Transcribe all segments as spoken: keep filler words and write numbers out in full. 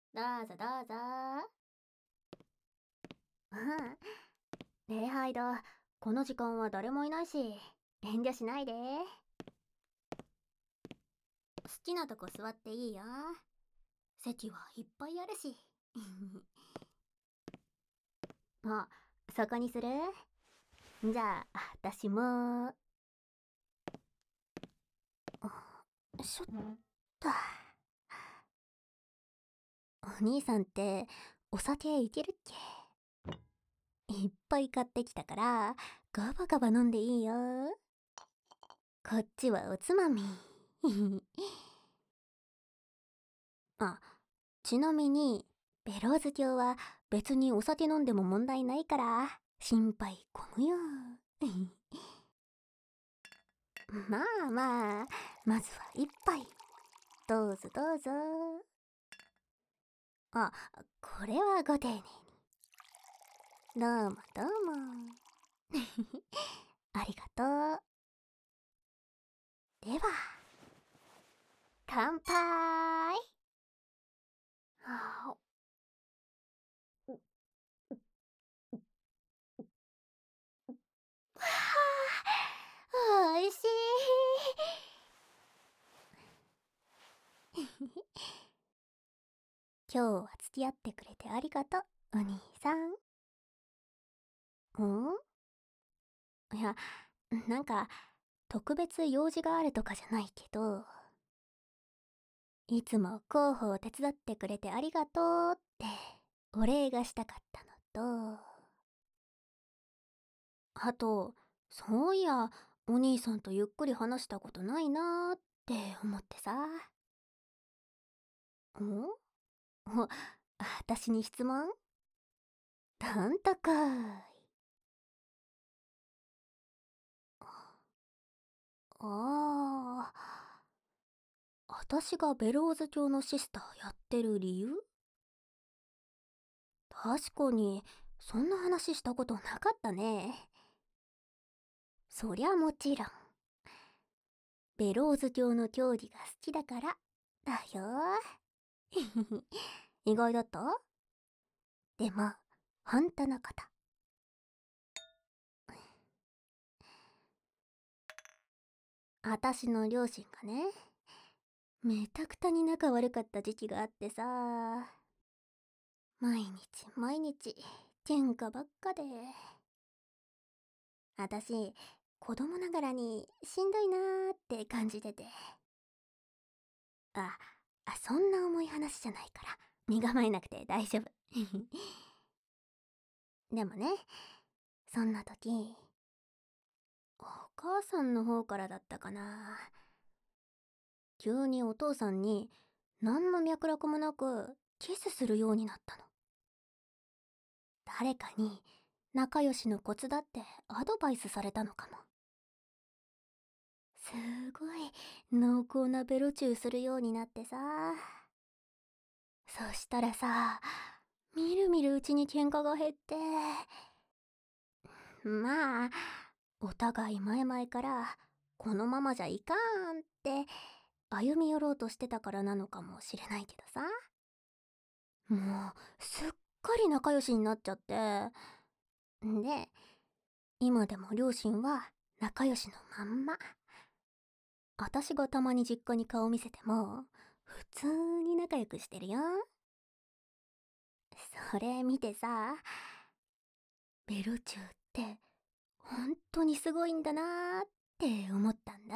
どうぞどうぞ。うん。礼拝だ。この時間は誰もいないし、遠慮しないで。好きなとこ座っていいよ。席はいっぱいあるし。あ、そこにする？じゃあ、私も。しょったお兄さんってお酒いけるっけ？いっぱい買ってきたからガバガバ飲んでいいよ。こっちはおつまみ。あ、ちなみにベローズ教は別にお酒飲んでも問題ないから心配こむよ。まあまあ、まずは一杯。どうぞどうぞ。あ、これはご丁寧に。どうもどうも。ありがとう。では、乾杯。はあ、おいしい。今日は付き合ってくれてありがとう、お兄さん。んいや、なんか、特別用事があるとかじゃないけど、いつも広報を手伝ってくれてありがとうってお礼がしたかったのと、あと、そういや、お兄さんとゆっくり話したことないなーって思ってさ。んお、私に質問？どんとこーい。ああ、私がベローズ教のシスターやってる理由？確かに、そんな話したことなかったね。そりゃもちろん、ベローズ教の教義が好きだから、だよ。意外だった？でも、本当のこと。あたしの両親がね、めたくたに仲悪かった時期があってさ、毎日毎日、喧嘩ばっかで。あたし、子供ながらにしんどいなーって感じてて。あ、あ、そんな重い話じゃないから、身構えなくて大丈夫。でもね、そんな時、お母さんの方からだったかな。急にお父さんに、何の脈絡もなく、キスするようになったの。誰かに、仲良しのコツだってアドバイスされたのかも。すごい濃厚なベロチューするようになってさ。そしたらさ、みるみるうちに喧嘩が減って、まあ、お互い前々から、このままじゃいかんって歩み寄ろうとしてたからなのかもしれないけどさ。もう、すっかり仲良しになっちゃって。で、今でも両親は仲良しのまんま。私がたまに実家に顔見せても、普通に仲良くしてるよ。それ見てさ、ベロチューって本当にすごいんだなーって思ったんだ。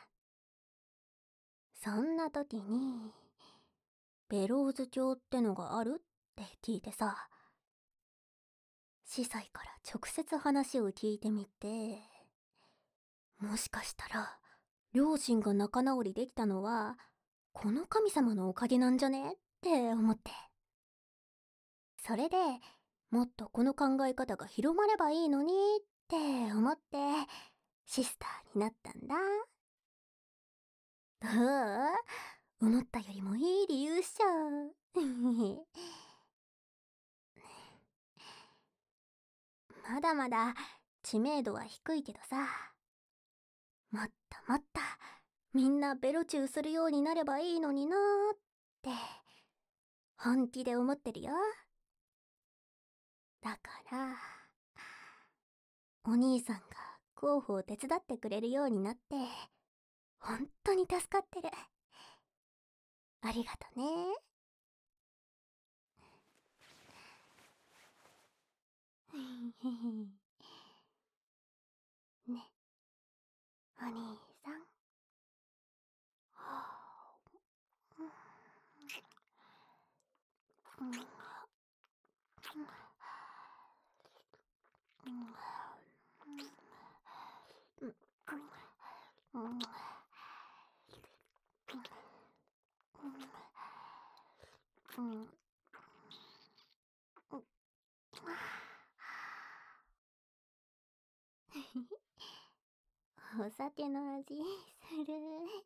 そんな時に、ベローズ教ってのがあるって聞いてさ、司祭から直接話を聞いてみて、もしかしたら、両親が仲直りできたのは、この神様のおかげなんじゃねって思って。それで、もっとこの考え方が広まればいいのにって思って、シスターになったんだ。どう？思ったよりもいい理由っしょ。まだまだ知名度は低いけどさ、もっともっとみんなベロチューするようになればいいのになーって本気で思ってるよ。だから、お兄さんが候補を手伝ってくれるようになって、本当に助かってる。ありがとね。ね、お兄さん。お酒の味する。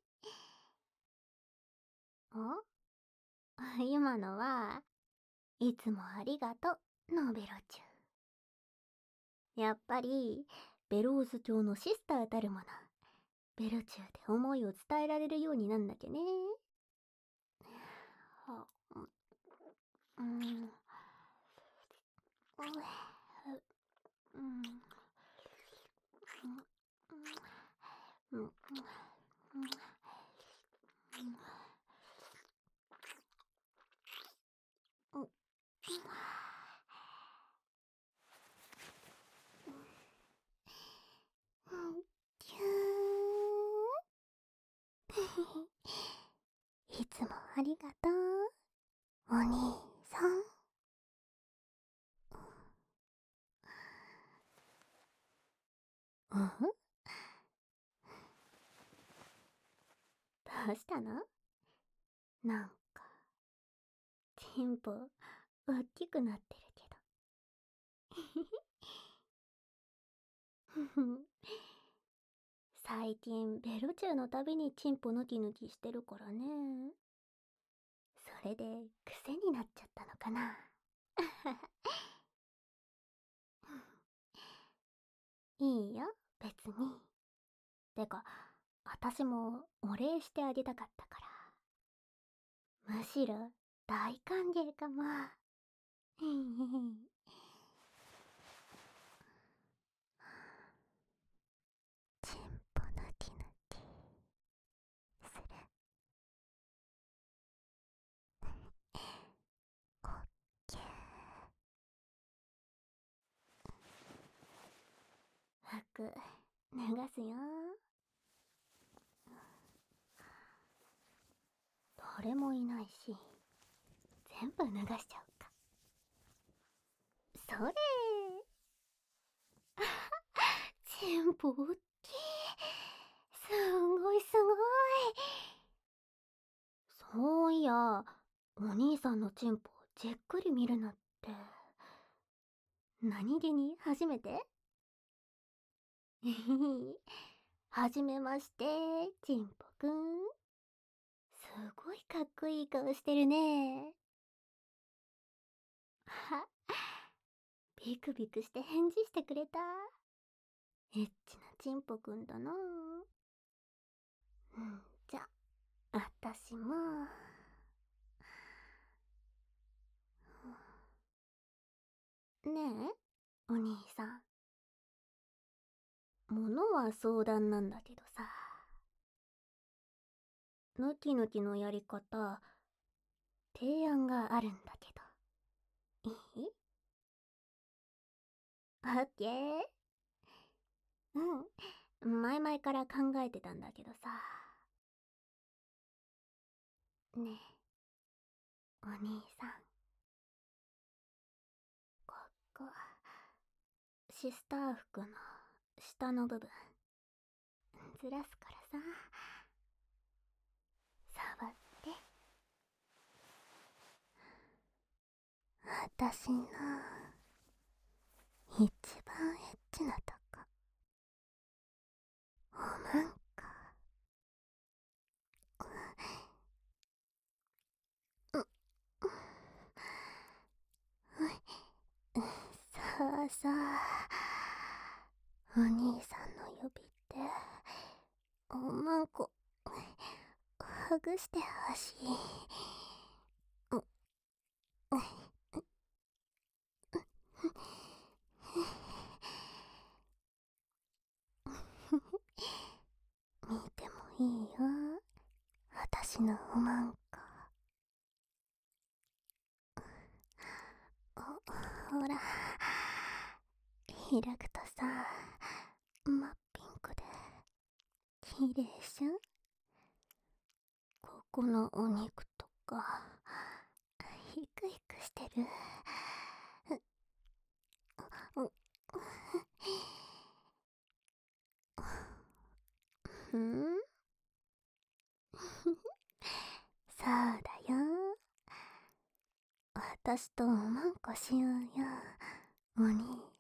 お今のはいつもありがとのベロチュー。やっぱりベローズ教のシスターたるもの、ベロチューで思いを伝えられるようになんなきゃね。はうん、うん、うん、うん、うん、うん、キューいつもありがとう、お兄さん。うんどうしたの？なんか、チンポ、おっきくなってるけど。最近、ベロチューのたびにチンポヌキヌキしてるからね。それで、癖になっちゃったのかな。いいよ、別に。てか、私もお礼してあげたかったから。むしろ、大歓迎かも。チンポヌキヌキする。オッケー。服、脱がすよ。誰もいないし、全部脱がしちゃおうか。それチンポおっきい。すんごいすごい。そういや、お兄さんのチンポじっくり見るなって。何気に初めて？はじめまして、チンポくん。すごいかっこいい顔してるね。は、ビクビクして返事してくれた。エッチなチンポくんだな。うんじゃ、あたしも。ねえ、お兄さん。ものは相談なんだけどさ。ヌキヌキのやり方、提案があるんだけど。いい？オッケー。うん。前々から考えてたんだけどさ。ねえ、お兄さん。ここ、シスター服の下の部分、ずらすからさ。触って。あたしの一番エッチなとこ、おまんこ。う、う、そうそう。お兄さんの指っておまんこほぐしてほしい。 のおまんこ。お、ほら、開くとさ、真っピンクで綺麗じゃん。ここのお肉とかヒクヒクしてる。うんそうだよ。私とおまんこしようよ、お兄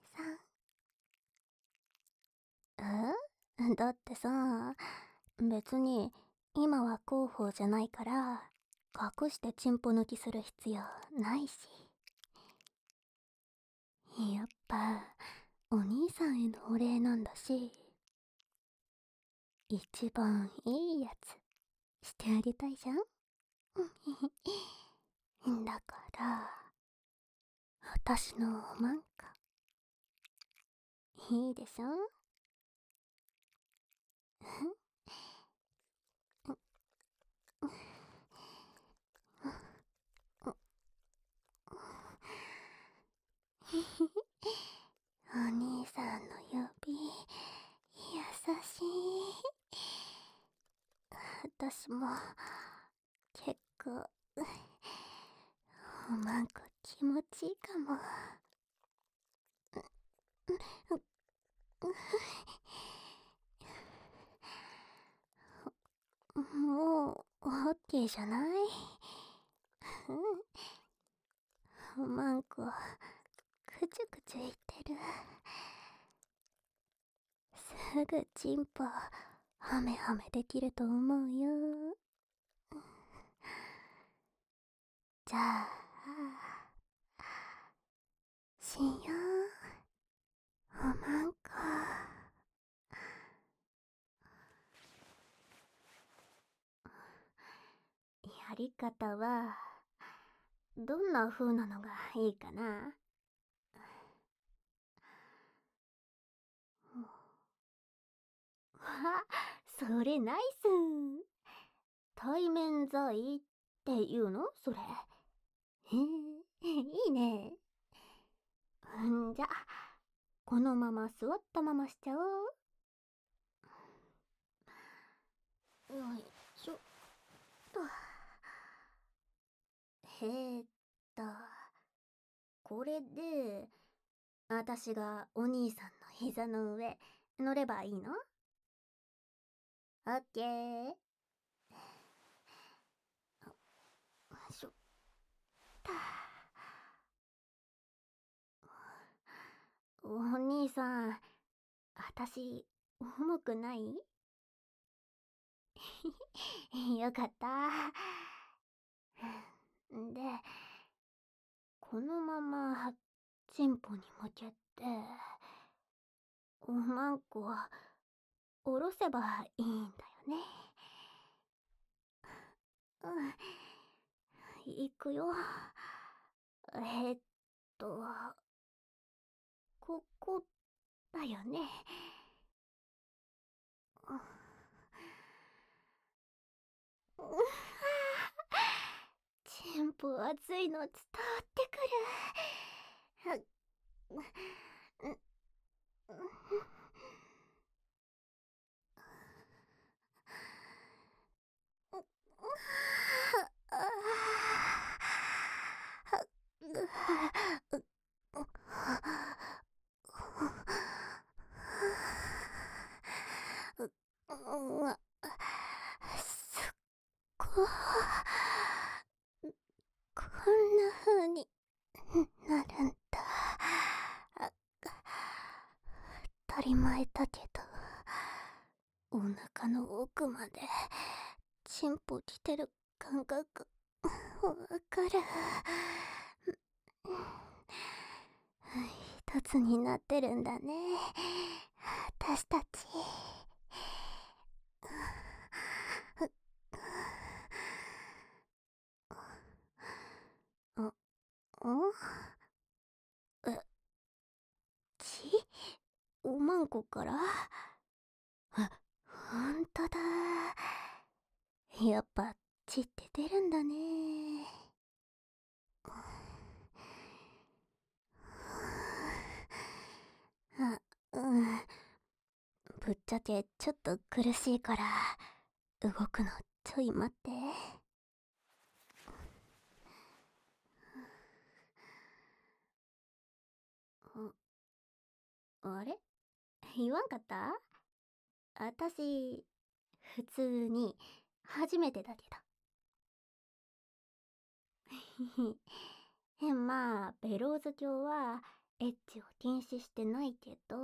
さん。えだってさ、別に今は広報じゃないから隠してチンポ抜きする必要ないし。やっぱお兄さんへのお礼なんだし、一番いいやつしてあげたいじゃん。だから私のおまんこいいでしょ。お兄さんの指優しい。私も結構おまんこ気持ちいいかも。もうオッケーじゃない？おまんこくちゅくちゅ言ってる。すぐチンポハメハメできると思うよ。じゃあしよう、おまんこ。やり方はどんな風なのがいいかな。わ、それナイス。対面在っていうのそれ。へえ、いいね。んじゃ、このまま座ったまましちゃおう。よいしょっと。えーっと、これで、私がお兄さんの膝の上乗ればいいの？オッケー。しょったお兄さん、私重くない？よかった。で、このままチンポに向けておまんこ下ろせばいいんだよね。うん、いくよ。えーっとここだよね。チンポ熱いの伝わってくる。すっごいこんな風になるんだ。当たり前だけど、お腹の奥までチンポ来てる感覚わかる。一つになってるんだね、私たち。あ、あえ、血おまんこから？あ、ほんとだ。やっぱ血って出るんだね。あ、うん。ぶっちゃけちょっと苦しいから動くのちょい待って。あれ、言わんかった？あたし普通に初めてだけど。まあベローズ教はエッチを禁止してないけど、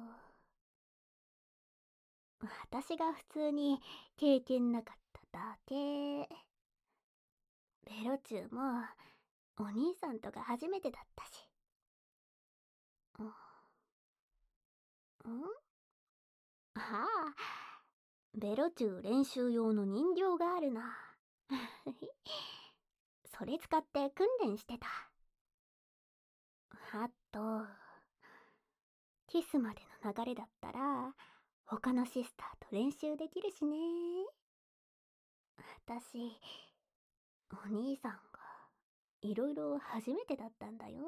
私が普通に経験なかっただけ。ベロチューもお兄さんとか初めてだったし。んああ、ベロチュー練習用の人形があるな。それ使って訓練してた。あと、キスまでの流れだったら他のシスターと練習できるしね。私、お兄さんがいろいろ初めてだったんだよ。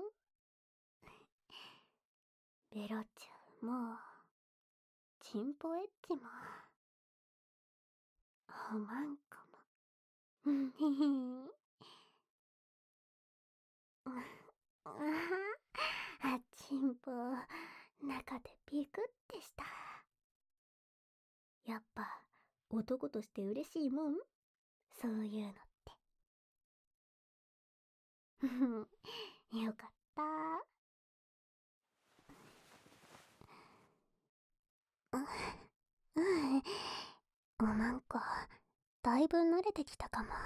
ベロチューもチンポエッチもおまんこも。うんへへ。あ、チンポ中でビクってした。やっぱ男として嬉しいもん、そういうのって。よかった。うん、おまんこだいぶ慣れてきたかも。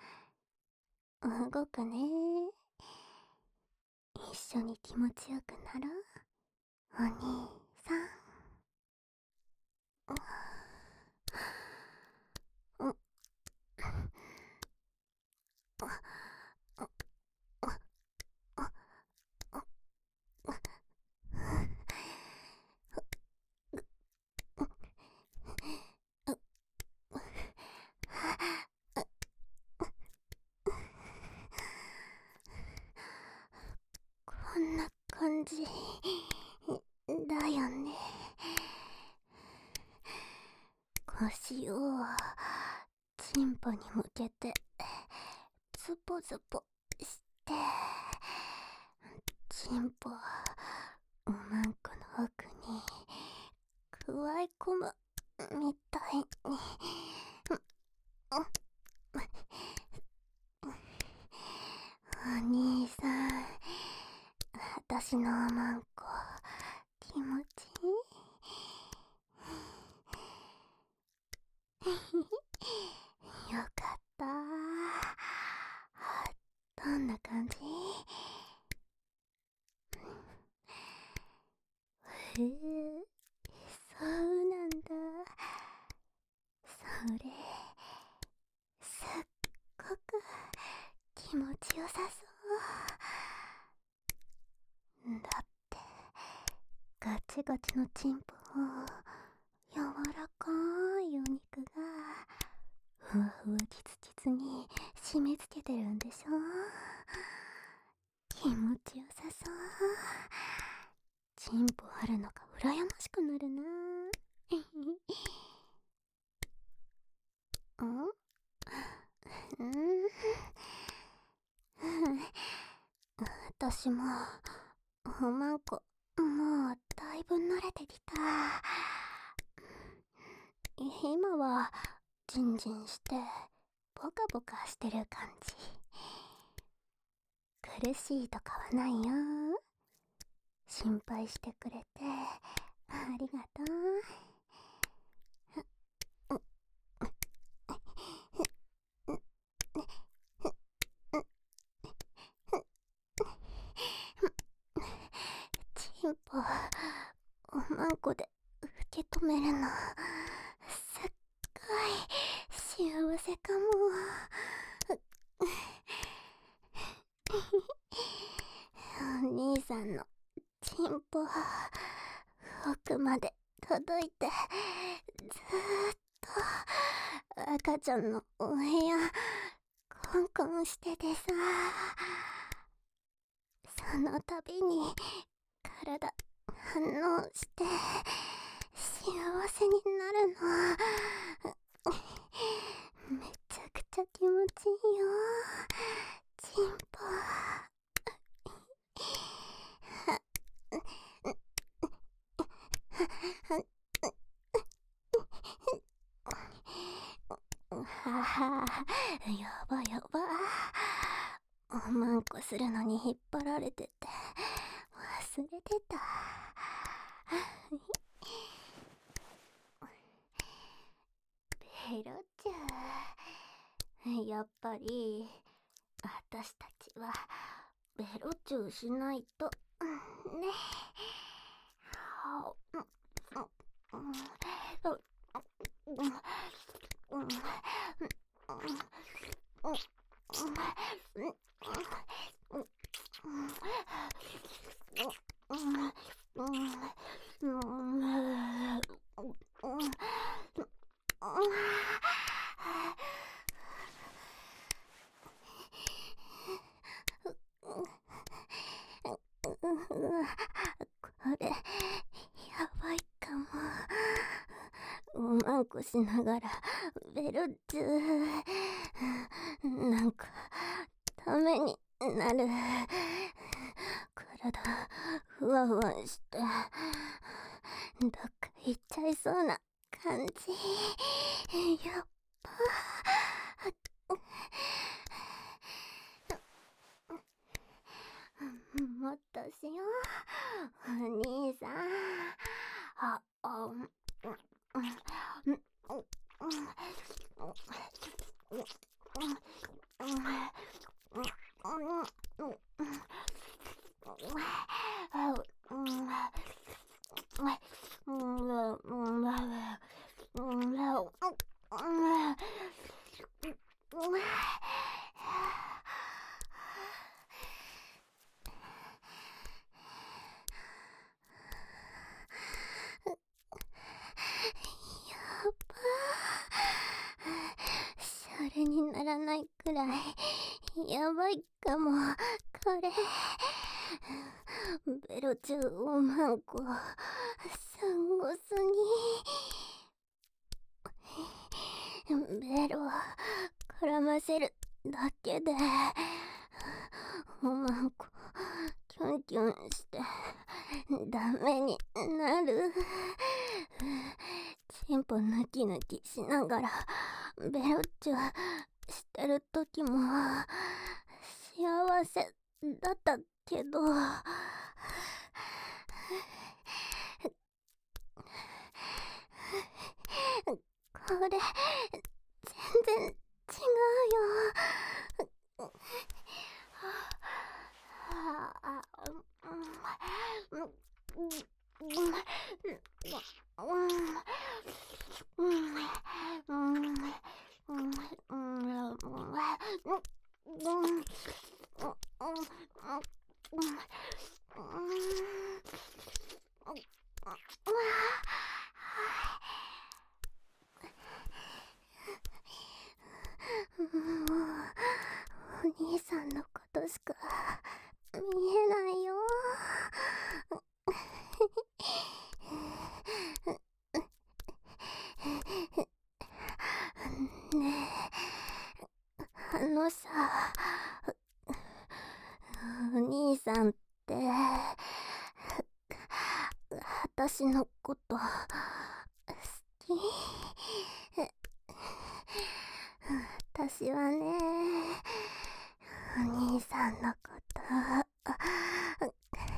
動くね。一緒に気持ちよくなろう、お兄さん。うっこんな感じだよね。腰をチンポに向けてズポズポして、チンポおまんこの奥にくわえ込むみたいに。お兄さん、私のおまんこ気持ちいい？よかった。どんな感じ？へえ、そうなんだ。それすっごく気持ちよさそう。だってガチガチのチンポを柔らかいお肉がふわふわキツキツに締め付けてるんでしょ。気持ちよさそう。チンポあるのが羨ましくなるな。ん？うん。私もおまんこもうだいぶ慣れてきた。今はジンジンしてボカボカしてる感じ。苦しいとかはないよ。心配してくれてありがとう。チンポおまんこで受け止めるのすっごい幸せかも。お兄さんのチンポ奥まで届いて、ずーっと赤ちゃんのお部屋コンコンしててさ、その度に体反応して幸せになるの。めちゃくちゃ気持ちいいよ、チンポ。はは、やばやば。おまんこするのに引っ張られてて忘れてた。ベロチュー、やっぱり私たちはベロチューしないとね。これやばいかも。おまんこしながらベロチュー、なんかためになる。体ふわふわしてどっか行っちゃいそうな感じ。やっぱもっとしよう、お兄さん。あ、あ、シャレにならないくらいやばいかも、これ。ベロチューおまんこすんごすぎ。ベロ絡ませるだけでおまんこキュンキュンしてダメになる。チンポ抜き抜きしながらベロチューしてる時も幸せだったけど、これ全然違うよ。お兄さんのことしか見えないよ。ねえ、あのさ、お兄さんって私のこと好き？私はね、お兄さんのこと好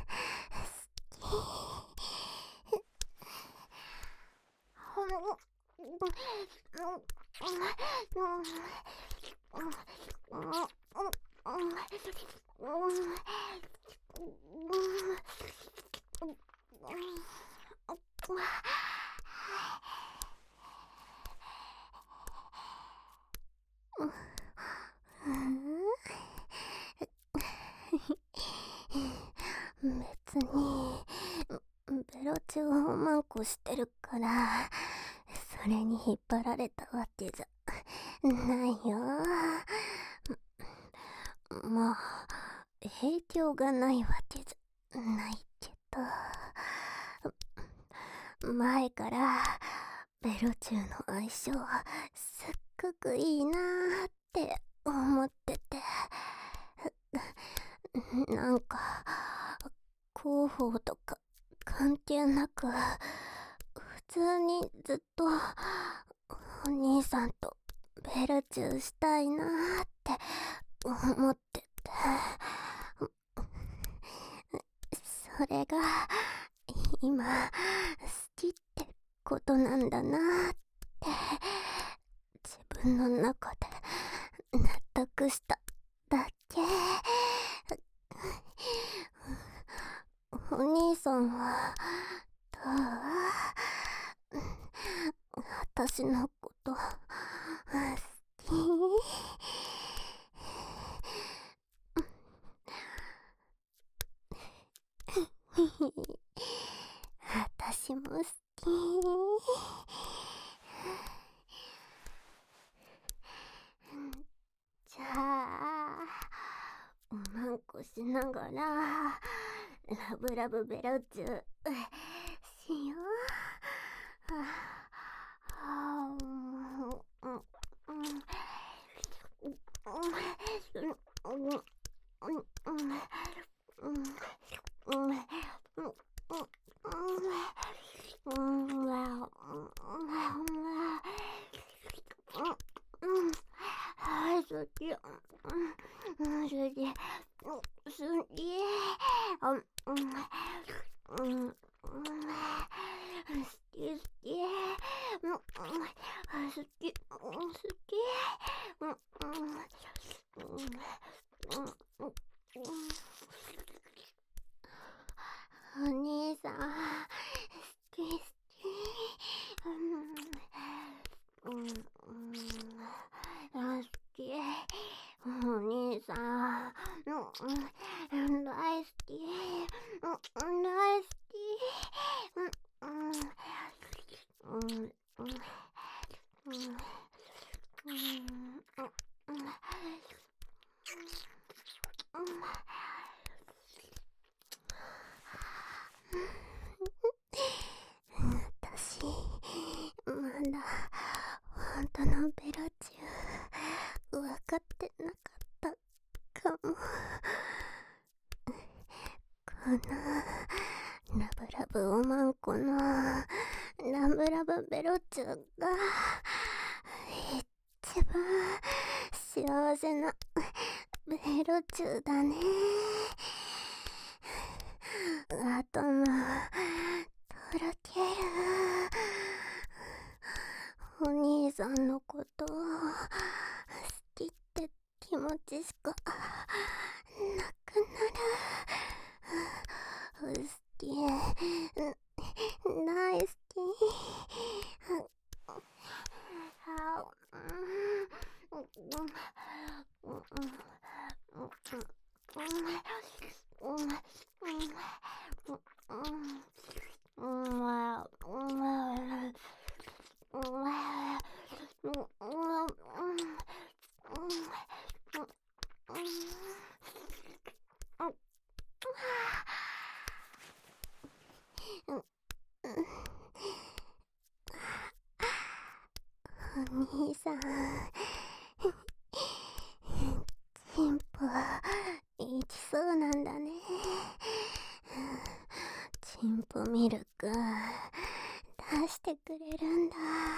別にベロチューをまんこしてるからそれに引っ張られたわけじゃないよ。 まあ、影響がないわけじゃないけど、前からベロチューの相性はすっごくいいなーって思ってて、なんか広報とか関係なく普通にずっとお兄さんとベルチューしたいなーって思ってて、それが今好きってことなんだなーって自分の中で納得しただけ。お兄さんはどう？私のこと好き？私も好き。じゃあおまんこしながらラブラブベロチューしよう。好き。好き。好き。あ、うん。うん。好き好き。うん。好き。好き。うん。うん。お兄さん、好き好き。うん。うん。好き。お兄さん、うん、大好き。うん、大好き。うん、うん、うん、うん、うん、うん、私、まだ本当のベロチュー分かってなかったかも。このラブラブおまんこのラブラブベロチューが一番幸せなベロチューだね。頭とろける。お兄さんのこと好きって気持ちしかなくなる。好き、大好き。お兄さん、チンポいきそうなんだね。チンポミルク出してくれるんだ。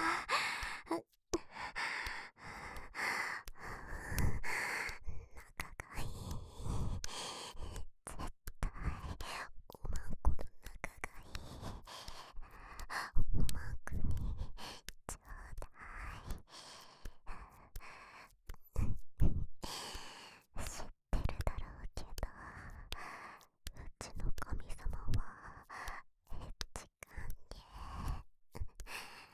仲がいい。絶対おまんこの仲がいい。おまんこにちょうだい。知ってるだろうけど、うちの神様はエッチ関係。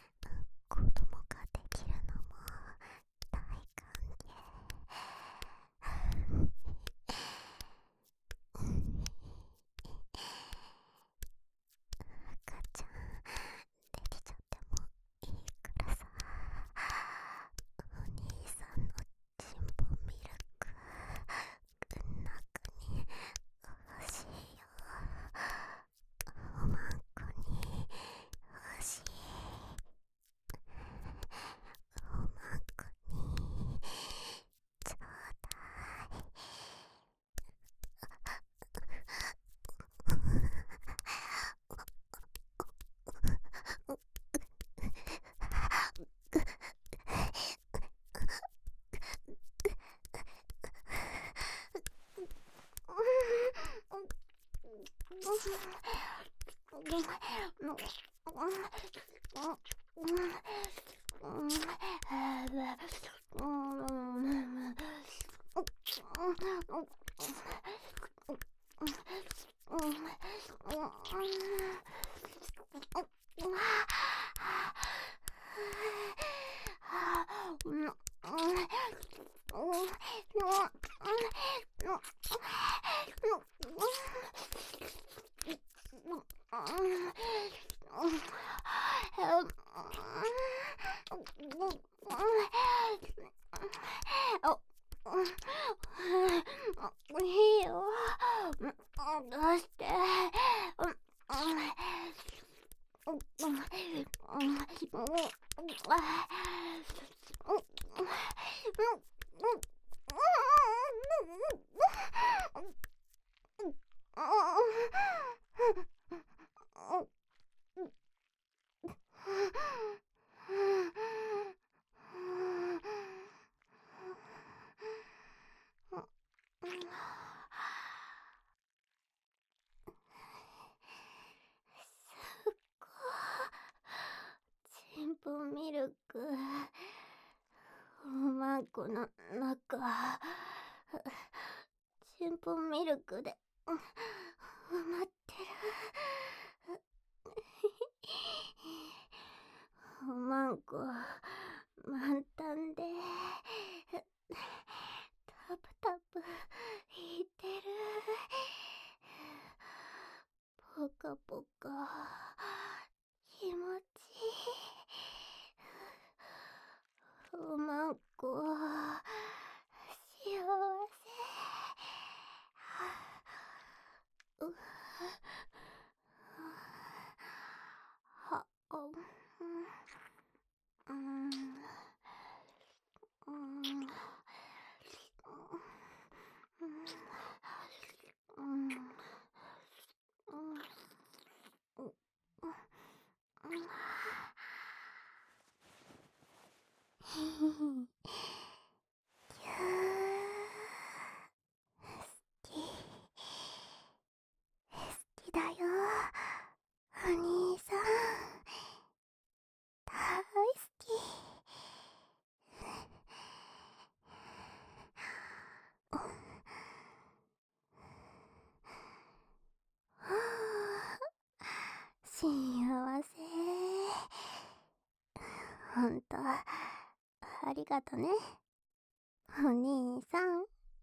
いいよ。どうして。ちんぷんミルク、おまんこの中、ちんぷんミルクで埋まってる。おまんこ満タンでタプタプいってる。ポカポカ気持ちいい。おまんこ幸せ。うはうんうんうん好きだよ、お兄さん。大好き。幸せ。ほんとありがとね、お兄さん。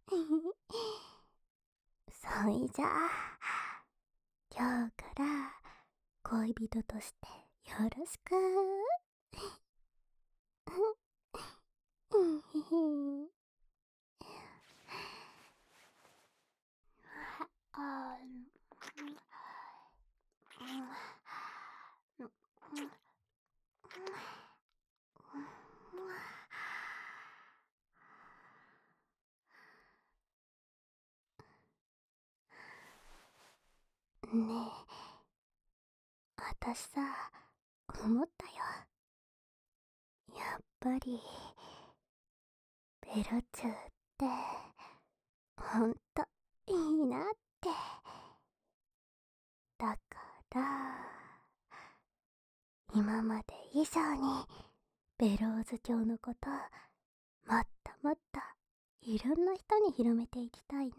そいじゃあ今日から恋人としてよろしく。あねえ、あたしさ、思ったよ。やっぱりベロチューってほんといいなって。だから今まで以上にベローズ教のこともっともっといろんな人に広めていきたいなーって。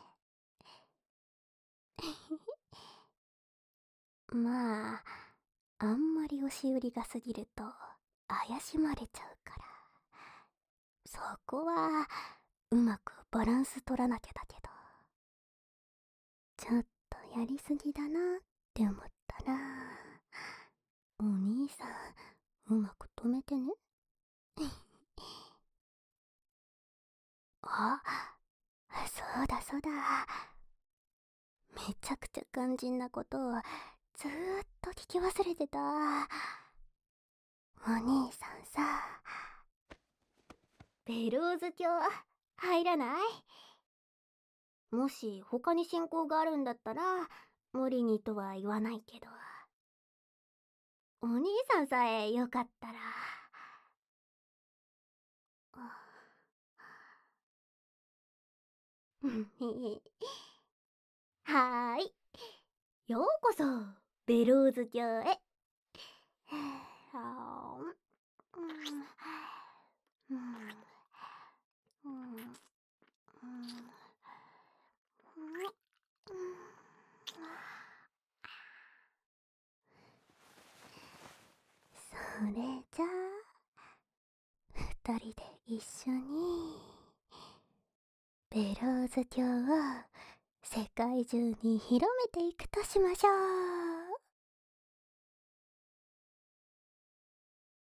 まああんまり押し売りが過ぎると怪しまれちゃうから、そこはうまくバランス取らなきゃだけど、ちょっとやりすぎだなって思ったらお兄さんうまく止めてね。あ、そうだそうだ、めちゃくちゃ肝心なことをずーっと聞き忘れてた。お兄さんさ、ベローズ教入らない？もし他に信仰があるんだったら無理にとは言わないけど、お兄さんさえよかったら。 はーい。ようこそ、ベローズ町へ。はーうんうんうんうんそれじゃあ、二人で一緒に、ベローズ町を世界中に広めていくとしましょう。